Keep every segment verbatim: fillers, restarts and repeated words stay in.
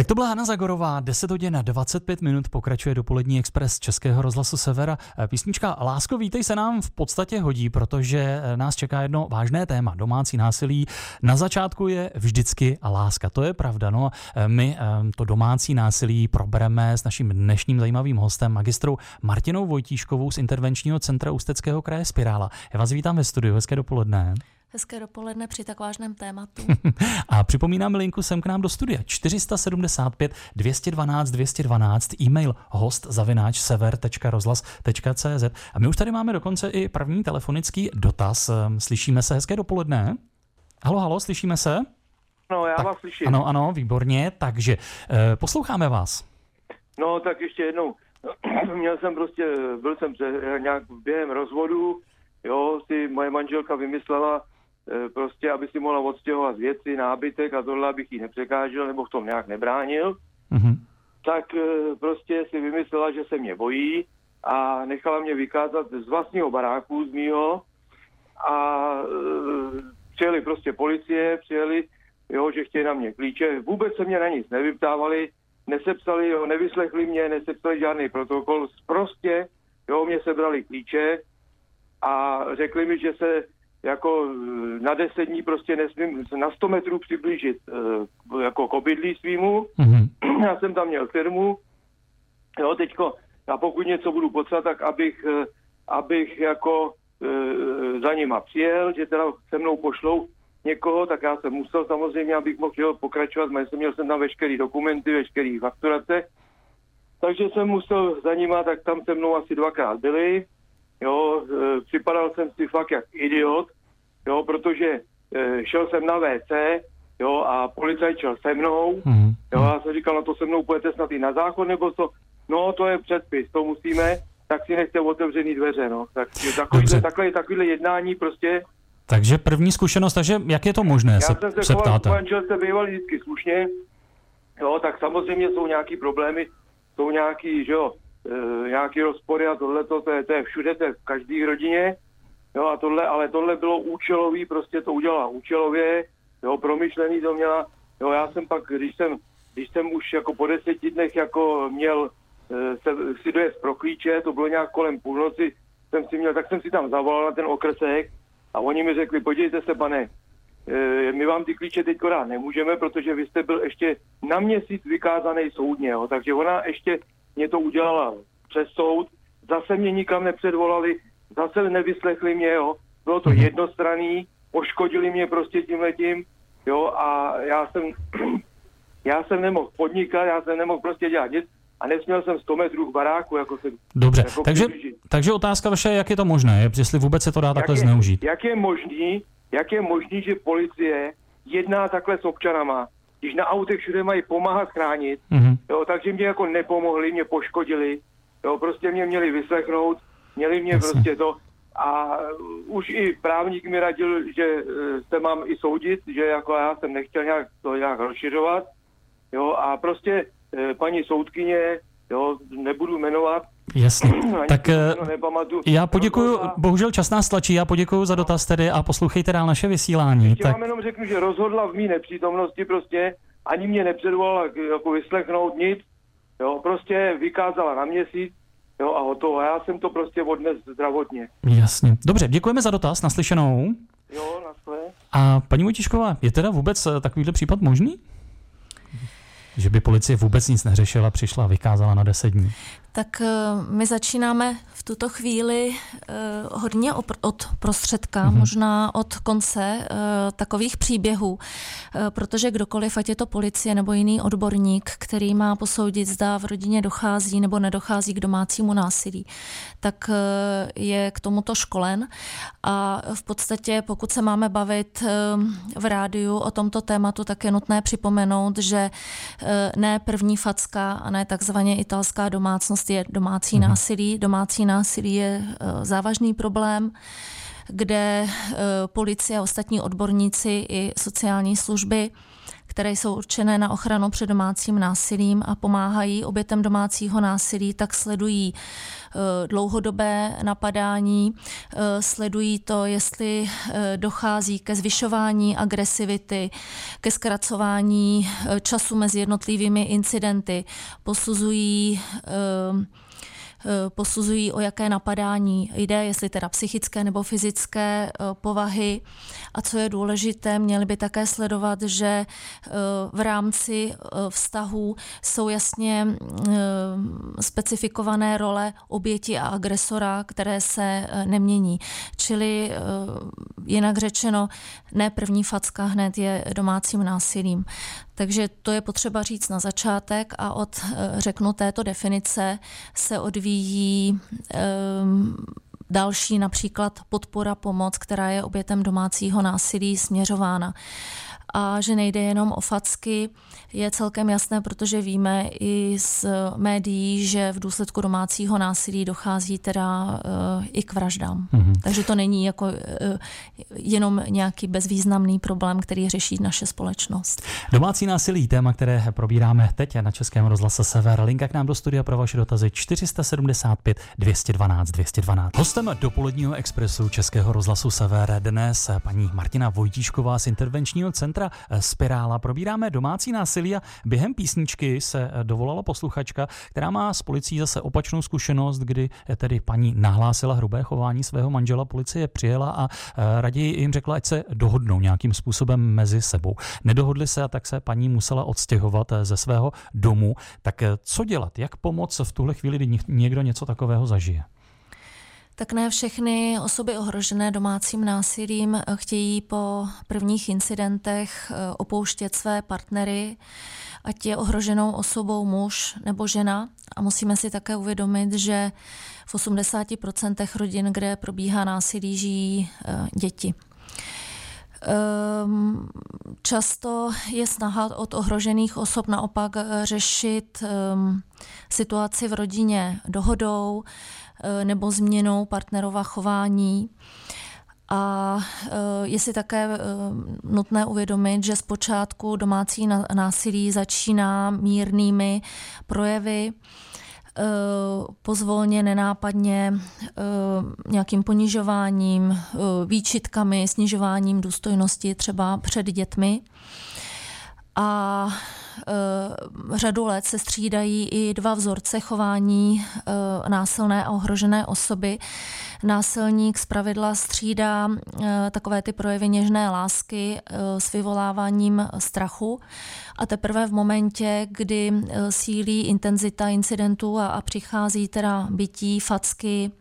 To byla Hana Zagorová, deset hodin a dvacet pět minut, pokračuje dopolední Express Českého rozhlasu Sever. Písnička Lásko, vítej se nám v podstatě hodí, protože nás čeká jedno vážné téma, domácí násilí. Na začátku je vždycky láska, to je pravda. No, my to domácí násilí probereme s naším dnešním zajímavým hostem, magistrou Martinou Vojtíškovou z Intervenčního centra Ústeckého kraje Spirála. Já vás vítám ve studiu, hezké dopoledne. Hezké dopoledne při tak vážném tématu. A připomínám linku sem k nám do studia čtyři sedm pět dvě jedna dva dvě jedna dva, e-mail host zavináč sever tečka rozhlas tečka cé zet. A my už tady máme dokonce i první telefonický dotaz. Slyšíme se, hezké dopoledne. Halo, halo, slyšíme se? No, já tak, vás slyším. Ano, ano, výborně, takže eh, posloucháme vás. No, tak ještě jednou. Měl jsem prostě, byl jsem nějak během rozvodu, jo, si moje manželka vymyslela, prostě, aby si mohla odstěhovat věci, nábytek a tohle, abych jí nepřekážel nebo v tom nějak nebránil, mm-hmm. tak prostě si vymyslela, že se mě bojí a nechala mě vykázat z vlastního baráku, z mýho a e, přijeli prostě policie, přijeli, jo, že chtějí na mě klíče, vůbec se mě na nic nevyptávali, nesepsali, jo, nevyslechli mě, nesepsali žádný protokol, prostě, jo, mě sebrali klíče a řekli mi, že se jako na deset dní prostě nesmím na sto metrů přiblížit e, jako k obydlí svýmu. Mm-hmm. Já jsem tam měl firmu, jo, teďko, a pokud něco budu potřebovat, tak abych, e, abych jako e, za nima přijel, že teda se mnou pošlou někoho, tak já jsem musel samozřejmě, abych mohl pokračovat, měl jsem tam veškerý dokumenty, veškerý fakturace, takže jsem musel za nima, tak tam se mnou asi dvakrát byli. Jo, e, připadal jsem si fakt jak idiot, jo, protože e, šel jsem na vé cé, jo, a policajt šel se mnou, mm. jo, já jsem říkal, no to se mnou půjdete snad i na záchod, nebo to, no to je předpis, to musíme, tak si nechte otevřený dveře, no, tak takovýhle, takhle, takovýhle jednání prostě. Takže první zkušenost, takže jak je to možné, já se, jsem se, se choval, ptáte? manželce býval vždycky slušně, jo, tak samozřejmě jsou nějaký problémy, jsou nějaký, že jo, E, nějaký rozpory a tohleto, to je, to je všude, to je v každé rodině, jo, a tohle, ale tohle bylo účelový, prostě to udělala účelově, jo, promyšlený to měla, jo, já jsem pak, když jsem, když jsem už jako po deseti dnech jako měl e, se, si dojet pro klíče, to bylo nějak kolem půlnoci, jsem si měl, tak jsem si tam zavolal na ten okrsek a oni mi řekli, podívejte se, pane, e, my vám ty klíče teďko dát nemůžeme, protože vy jste byl ještě na měsíc vykázaný soudně, jo, takže ona ještě mě to udělala přes soud, zase mě nikam nepředvolali, zase nevyslechli mě, jo. Bylo to jednostranný, poškodili mě prostě tímhletím, jo, a já jsem, já jsem nemohl podnikat, já jsem nemohl prostě dělat nic a nesměl jsem sto metrů k baráku, jako se... Dobře, jako takže, takže otázka vaše, jak je to možné, jestli vůbec se to dá takhle jak je, zneužít. Jak je možný, jak je možný, že policie jedná takhle s občanama, když na autech všude mají pomáhat chránit, mm-hmm. jo, takže mě jako nepomohli, mě poškodili, jo, prostě mě měli vyslechnout, měli mě Jasně. prostě to a už i právník mi radil, že se mám i soudit, že jako já jsem nechtěl nějak to nějak rozšiřovat, jo, a prostě paní soudkyně, jo, nebudu jmenovat, Jasně, tak já poděkuju, rozhodla, bohužel čas nás tlačí, já poděkuju za dotaz tedy a poslouchejte dál naše vysílání. Ještě tak... vám jenom řeknu, že rozhodla v mý nepřítomnosti prostě, ani mě nepředvolala jako vyslechnout nic, jo, prostě vykázala na měsíc, jo, a hotovo. A já jsem to prostě odnes zdravotně. Jasně. Dobře, děkujeme za dotaz, naslyšenou. Jo, naschle. A paní Vojtíšková, je teda vůbec takovýhle případ možný? Že by policie vůbec nic neřešila, přišla a vykázala na deset dní. Tak my začínáme v tuto chvíli uh, hodně opr- od prostředka, mm-hmm. možná od konce uh, takových příběhů, uh, protože kdokoliv, ať je to policie nebo jiný odborník, který má posoudit, zda v rodině dochází nebo nedochází k domácímu násilí, tak uh, je k tomuto školen a v podstatě, pokud se máme bavit uh, v rádiu o tomto tématu, tak je nutné připomenout, že uh, ne první facka a ne takzvaně italská domácnost je domácí mm-hmm. násilí. Domácí násilí je uh, závažný problém, kde uh, policie a ostatní odborníci i sociální služby, které jsou určené na ochranu před domácím násilím a pomáhají obětem domácího násilí, tak sledují dlouhodobé napadání, sledují to, jestli dochází ke zvyšování agresivity, ke zkracování času mezi jednotlivými incidenty, posuzují posuzují, o jaké napadání jde, jestli teda psychické nebo fyzické povahy. A co je důležité, měli by také sledovat, že v rámci vztahů jsou jasně specifikované role oběti a agresora, které se nemění. Čili jinak řečeno, ne první facka hned je domácím násilím. Takže to je potřeba říct na začátek a od, řeknu, této definice se odvíjí um, další například podpora, pomoc, která je obětem domácího násilí směřována. A že nejde jenom o facky, je celkem jasné, protože víme i z médií, že v důsledku domácího násilí dochází teda uh, i k vraždám. Mm-hmm. Takže to není jako uh, jenom nějaký bezvýznamný problém, který řeší naše společnost. Domácí násilí, téma, které probíráme teď na Českém rozhlase Sever. Linka k nám do studia pro vaše dotazy čtyři sedmdesát pět dvě stě dvanáct dvě stě dvanáct. Hostem dopoledního expresu Českého rozhlasu Sever dnes paní Martina Vojtíšková z intervenčního centra Spirála. Probíráme domácí násilí a během písničky se dovolala posluchačka, která má s policií zase opačnou zkušenost, kdy tedy paní nahlásila hrubé chování svého manžela, policie přijela a raději jim řekla, ať se dohodnou nějakým způsobem mezi sebou. Nedohodli se a tak se paní musela odstěhovat ze svého domu. Tak co dělat? Jak pomoct v tuhle chvíli, kdy někdo něco takového zažije? Tak ne všechny osoby ohrožené domácím násilím chtějí po prvních incidentech opouštět své partnery, ať je ohroženou osobou muž nebo žena. A musíme si také uvědomit, že v osmdesáti procentech rodin, kde probíhá násilí, žijí děti. Často je snaha od ohrožených osob naopak řešit situaci v rodině dohodou nebo změnou partnerova chování. A je si také nutné uvědomit, že zpočátku domácí násilí začíná mírnými projevy, pozvolně, nenápadně, nějakým ponižováním, výčitkami, snižováním důstojnosti třeba před dětmi. A řadu let se střídají i dva vzorce chování násilné a ohrožené osoby. Násilník zpravidla střídá takové ty projevy něžné lásky s vyvoláváním strachu a teprve v momentě, kdy sílí intenzita incidentů a, a přichází teda bití, facky,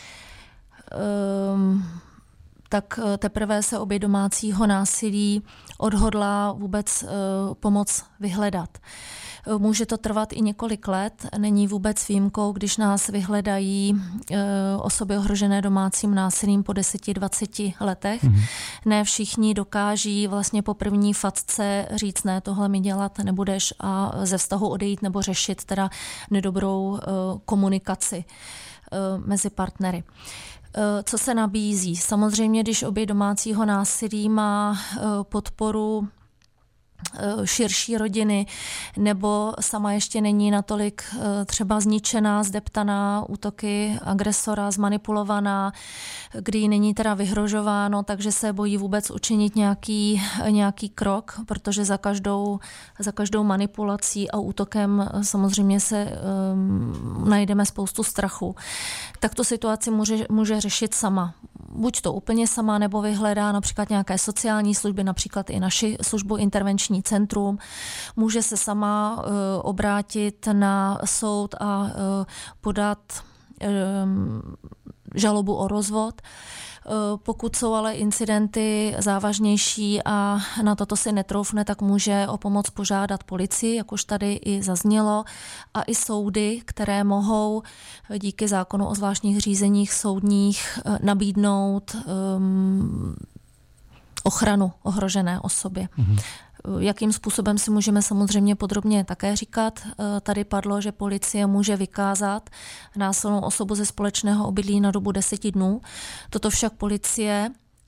tak teprve se oběť domácího násilí odhodlá vůbec pomoc vyhledat. Může to trvat i několik let, není vůbec výjimkou, když nás vyhledají osoby ohrožené domácím násilím po deseti, dvaceti letech. Mm-hmm. Ne všichni dokáží vlastně po první facce říct, ne, tohle mi dělat nebudeš a ze vztahu odejít nebo řešit teda nedobrou komunikaci mezi partnery. Co se nabízí? Samozřejmě, když oběť domácího násilí má podporu širší rodiny, nebo sama ještě není natolik třeba zničená, zdeptaná, útoky agresora, zmanipulovaná, kdy jí není teda vyhrožováno, takže se bojí vůbec učinit nějaký, nějaký krok, protože za každou, za každou manipulací a útokem samozřejmě se um, najdeme spoustu strachu. Tak tu situaci může, může řešit sama. Buď to úplně sama, nebo vyhledá například nějaké sociální služby, například i naši službu intervenční centrum. Může se sama uh, obrátit na soud a uh, podat um, žalobu o rozvod. Uh, pokud jsou ale incidenty závažnější a na toto si netroufne, tak může o pomoc požádat policii, jak už tady i zaznělo, a i soudy, které mohou díky zákonu o zvláštních řízeních soudních nabídnout um, ochranu ohrožené osobě. Mm-hmm. Jakým způsobem si můžeme samozřejmě podrobně také říkat. Tady padlo, že policie může vykázat násilnou osobu ze společného obydlí na dobu deseti dnů. Toto však policie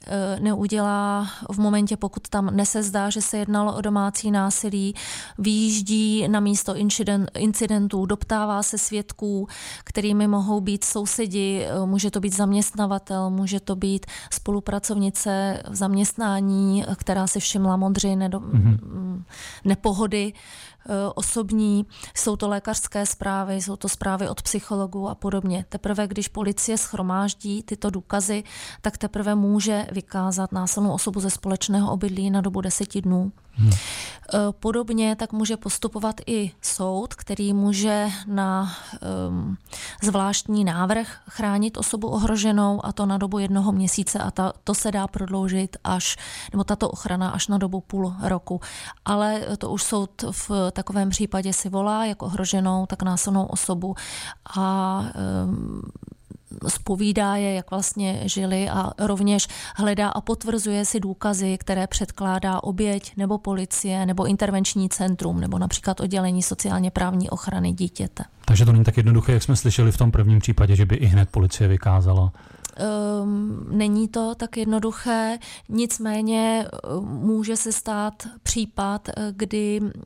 neudělá v momentě, pokud tam nesezdá, že se jednalo o domácí násilí, vyjíždí na místo incidentů, doptává se svědků, kterými mohou být sousedi, může to být zaměstnavatel, může to být spolupracovnice v zaměstnání, která si všimla modřiny, nedo, mm-hmm. nepohody osobní, jsou to lékařské zprávy, jsou to zprávy od psychologů a podobně. Teprve, když policie shromáždí tyto důkazy, tak teprve může vykázat násilnou osobu ze společného obydlí na dobu deseti dnů. Hmm. Podobně tak může postupovat i soud, který může na um, zvláštní návrh chránit osobu ohroženou, a to na dobu jednoho měsíce, a ta, to se dá prodloužit až, nebo tato ochrana až na dobu půl roku. Ale to už soud v takovém případě si volá jak ohroženou, tak násilnou osobu a um, zpovídá je, jak vlastně žili, a rovněž hledá a potvrzuje si důkazy, které předkládá oběť nebo policie nebo intervenční centrum nebo například oddělení sociálně právní ochrany dítěte. Takže to není tak jednoduché, jak jsme slyšeli v tom prvním případě, že by i hned policie vykázala. Um, není to tak jednoduché, nicméně může se stát případ, kdy uh,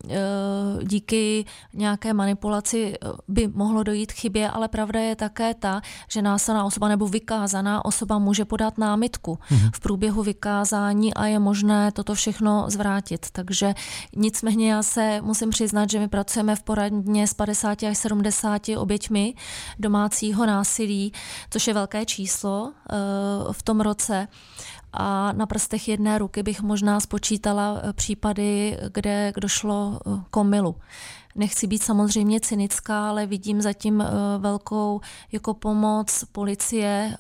díky nějaké manipulaci by mohlo dojít k chybě, ale pravda je také ta, že násilná osoba nebo vykázaná osoba může podat námitku mm-hmm. v průběhu vykázání a je možné toto všechno zvrátit. Takže nicméně já se musím přiznat, že my pracujeme v poradně s padesáti až sedmdesáti oběťmi domácího násilí, což je velké číslo v tom roce, a na prstech jedné ruky bych možná spočítala případy, kde došlo k omylu. Nechci být samozřejmě cynická, ale vidím zatím velkou jako pomoc policie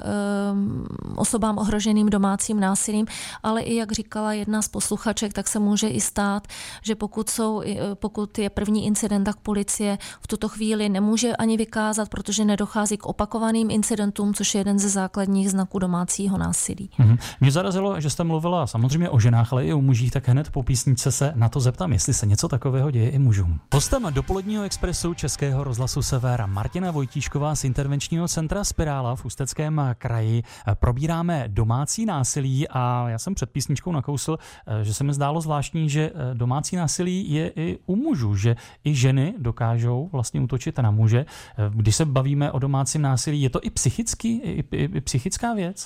osobám ohroženým domácím násilím, ale i jak říkala jedna z posluchaček, tak se může i stát, že pokud, jsou, pokud je první incident, tak policie v tuto chvíli nemůže ani vykázat, protože nedochází k opakovaným incidentům, což je jeden ze základních znaků domácího násilí. Mm-hmm. Mě zarazilo, že jste mluvila samozřejmě o ženách, ale i o mužích, tak hned po písničce se na to zeptám, jestli se něco takového děje i mužům. Hostem dopoledního expresu Českého rozhlasu Sever Martina Vojtíšková z intervenčního centra Spirála v Ústeckém kraji. Probíráme domácí násilí a já jsem před písničkou nakousl, že se mi zdálo zvláštní, že domácí násilí je i u mužů, že i ženy dokážou vlastně útočit na muže. Když se bavíme o domácím násilí, je to i psychický, i, i, i psychická věc?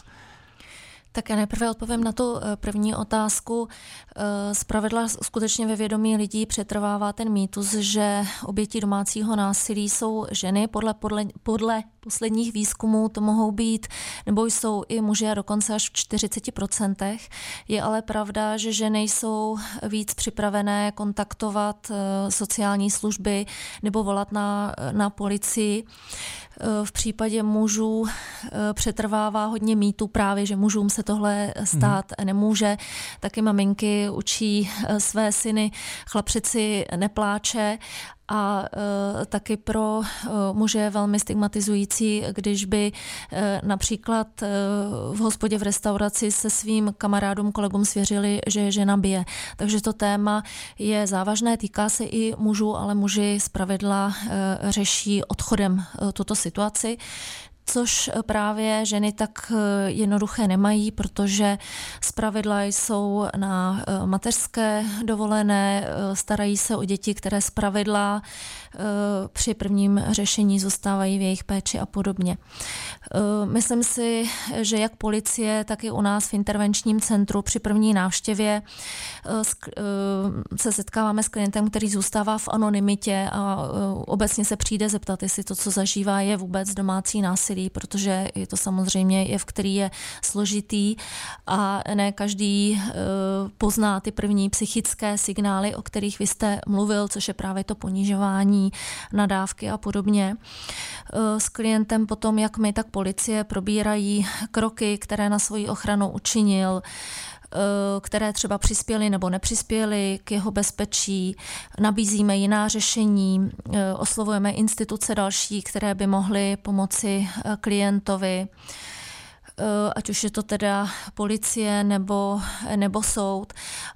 Tak já nejprve odpovím na tu první otázku. Zpravidla skutečně ve vědomí lidí přetrvává ten mýtus, že oběti domácího násilí jsou ženy. Podle, podle, podle posledních výzkumů to mohou být, nebo jsou i muži, a dokonce až v čtyřiceti procentech. Je ale pravda, že ženy jsou víc připravené kontaktovat sociální služby nebo volat na, na policii. V případě mužů přetrvává hodně mýtů právě, že mužům se tohle stát mm. nemůže. Taky maminky učí své syny, chlapřici nepláče, a e, taky pro e, muže je velmi stigmatizující, když by e, například e, v hospodě v restauraci se svým kamarádům, kolegům svěřili, že je žena bije. Takže to téma je závažné, týká se i mužů, ale muži zpravidla e, řeší odchodem e, tuto situaci, což právě ženy tak jednoduché nemají, protože zpravidla jsou na mateřské dovolené, starají se o děti, které zpravidla při prvním řešení zůstávají v jejich péči a podobně. Myslím si, že jak policie, tak i u nás v intervenčním centru při první návštěvě se setkáváme s klientem, který zůstává v anonymitě a obecně se přijde zeptat, jestli to, co zažívá, je vůbec domácí násilí, protože je to samozřejmě jev, který je složitý a ne každý pozná ty první psychické signály, o kterých vy jste mluvil, což je právě to ponižování, nadávky a podobně. S klientem potom, jak my, tak policie probírají kroky, které na svoji ochranu učinil, které třeba přispěly nebo nepřispěly k jeho bezpečí. Nabízíme jiná řešení, oslovujeme instituce další, které by mohly pomoci klientovi, ať už je to teda policie nebo, nebo soud.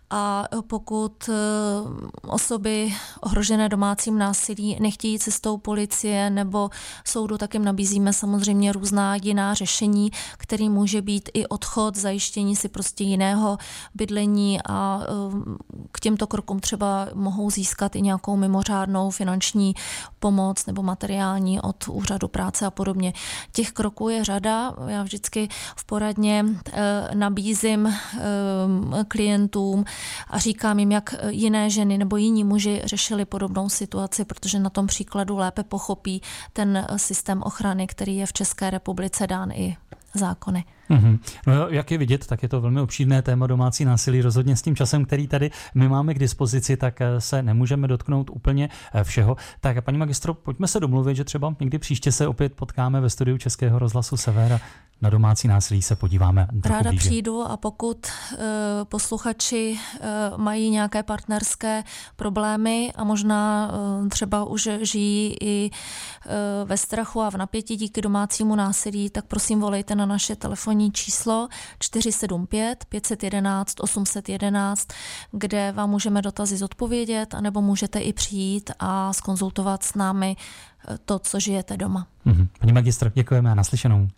a pokud osoby ohrožené domácím násilí nechtějí cestou policie nebo soudu, tak jim nabízíme samozřejmě různá jiná řešení, který může být i odchod, zajištění si prostě jiného bydlení a k těmto krokům třeba mohou získat i nějakou mimořádnou finanční pomoc nebo materiální od úřadu práce a podobně. Těch kroků je řada. Já vždycky v poradně nabízím klientům a říkám jim, jak jiné ženy nebo jiní muži řešili podobnou situaci, protože na tom příkladu lépe pochopí ten systém ochrany, který je v České republice dán i zákony. Mm-hmm. No, jak je vidět, tak je to velmi obšírné téma domácí násilí. Rozhodně s tím časem, který tady my máme k dispozici, tak se nemůžeme dotknout úplně všeho. Tak paní magistro, pojďme se domluvit, že třeba někdy příště se opět potkáme ve studiu Českého rozhlasu Sever. Na domácí násilí se podíváme trochu Ráda blíže. přijdu a pokud uh, posluchači uh, mají nějaké partnerské problémy a možná uh, třeba už žijí i uh, ve strachu a v napětí díky domácímu násilí, tak prosím volejte na naše telefonní číslo čtyři sedm pět pět jedna jedna osm jedna jedna, kde vám můžeme dotazy zodpovědět, anebo můžete i přijít a zkonzultovat s námi to, co žijete doma. Mm-hmm. Paní magistr, děkujeme a naslyšenou.